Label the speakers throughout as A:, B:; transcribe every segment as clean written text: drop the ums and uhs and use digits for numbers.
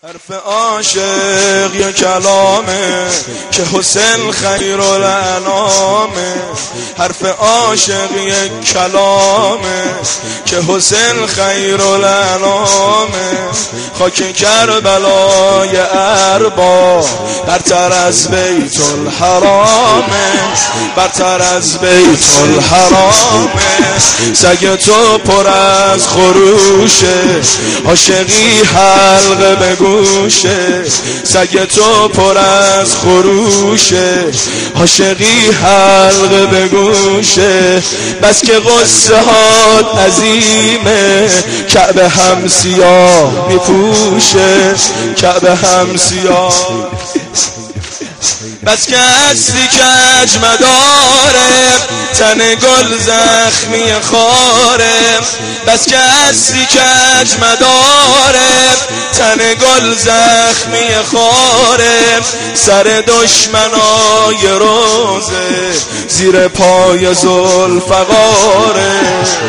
A: حرف عاشق یه کلامه که حسین خیرالانامه. حرف عاشق یه کلامه که حسین خیرالانامه. خاک کربلای ارباب برتر از بیت الحرامه، برتر از بیت الحرامه. سگ تو پر از خروشه، عاشقی حلقه به گوشه. سگ تو پر از خروشه، عاشقی حلقه به گوشه. بس که قصه هات عظیمه، کعبه هم سیاه میپوشه، کعبه هم سیاه. بس که هستی کج مداره، تن گل زخمی خاره. بس که هستی کج مداره، تن گل زخمی خاره. سر دشمنای روزه، زیر پای ذوالفقاره.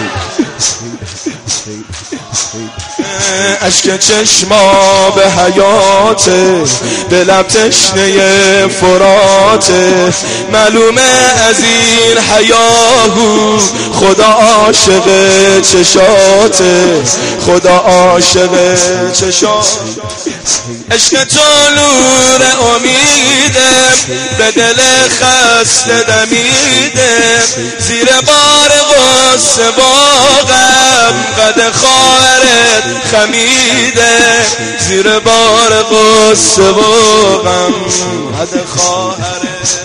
A: اشک چشما به حیاته، به لب تشنه فراته. معلومه از این حیاهو خدا عاشق چشاته، خدا عاشق چشاته. عشق تو نور امیده، به دل خسته دمیده. زیر بار غصه باغم قد خواهرت خمیده. زیر بار غصه باغم قد خواهرت.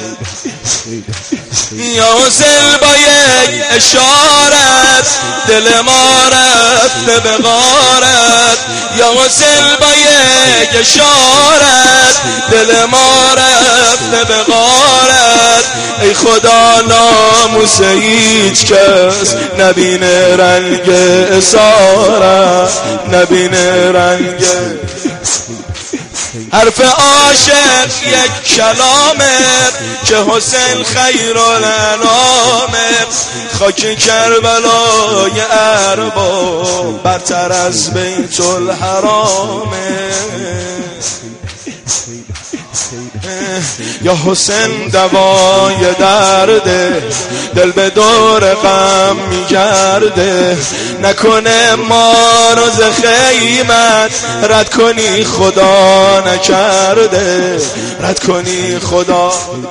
A: یا حسین با یک اشارت، دل ما رفته به غارت. یا حسین با یک اشارت، دل ما رفته به غارت. ای خدا ناموس هیچ کس نبینه رنگ اسارت، نبینه رنگ. حرف عاشق یک کلامه که حسین خیرالانامه. خاک کربلای ارباب برتر از بیت الحرامه. یا حسین دوای درده، دل به دور غم میگرده. نکنه ما رو ز خیمت رد کنی، خدا نکرده رد کنی خدا.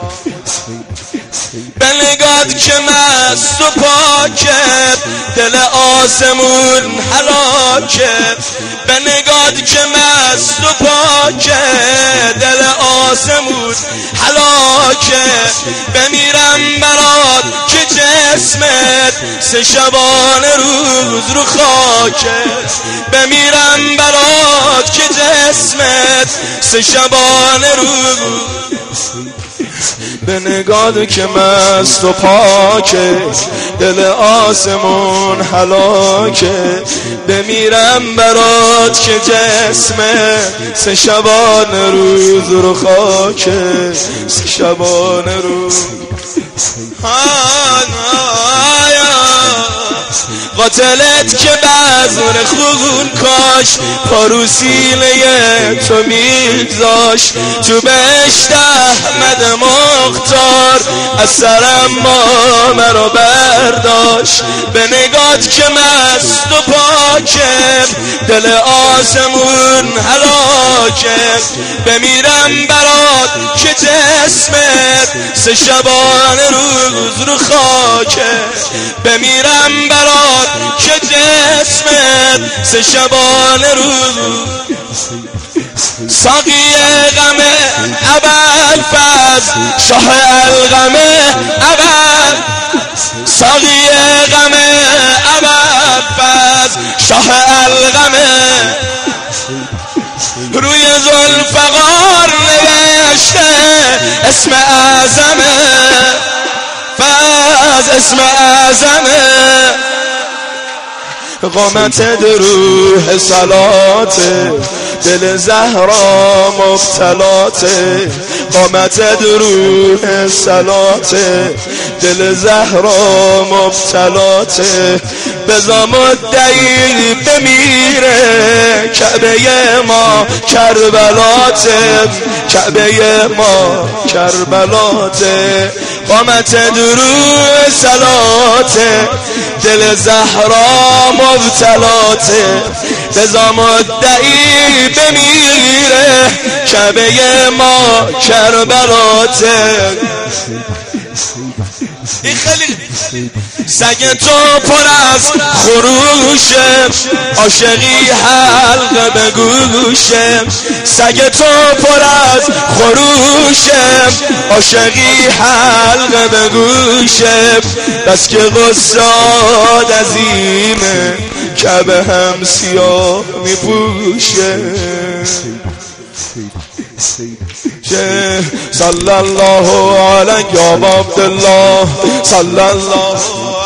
A: به نگات که مست و پاکه، دل آسمون حلاکه. به نگات که مست و پاکه، دل آسمون حلاکه. بمیرم برات که جسمت سه شبانه روز رو خاکه. بمیرم برات که جسمت سه شبانه روز. به نگات که مست و پاکه، دل آسمون حلاکه. بمیرم برات که جسمه سه شبانه روز رو خاکه، سه شبانه روز. قاتلت که بزر خون کاش، پاروسیله تو میگذاش. تو بهشت احمد مختار، از سرم ما مرا برداشت. به نگات که مست و پاکه، دل آسمون حلاکه. بمیرم برات که جسمت سه شبانه روز رو خاکه. بمیرم برات که جسمت سه شبانه روز. ساقی غم ابوالفضل شاه الغم ابوال. ساقی غم ابوالفضل شاه الغم. روی ذوالفقار نوشته اسم اعظمه، فاز اسم اعظمه. قامت روح صلاته دل زهرا مبتلاته قامت روح صلاته دل زهرا مبتلاته بزا مدعی بمیره کعبه ما کربلاته کعبه ما کربلاته قامت روح صلاته دل زهرا مبتلاته بزا مدعی بمیره کعبه ما کربلاته این خیلی سگ تو پر از خروشه عاشقی حلقه به گوشه سگ تو پر از خروشه عاشقی حلقه به گوشه بس که غصاد عظیمه کعبه هم سیاه میپوشه صلی الله علیه یا عبدالله صلی الله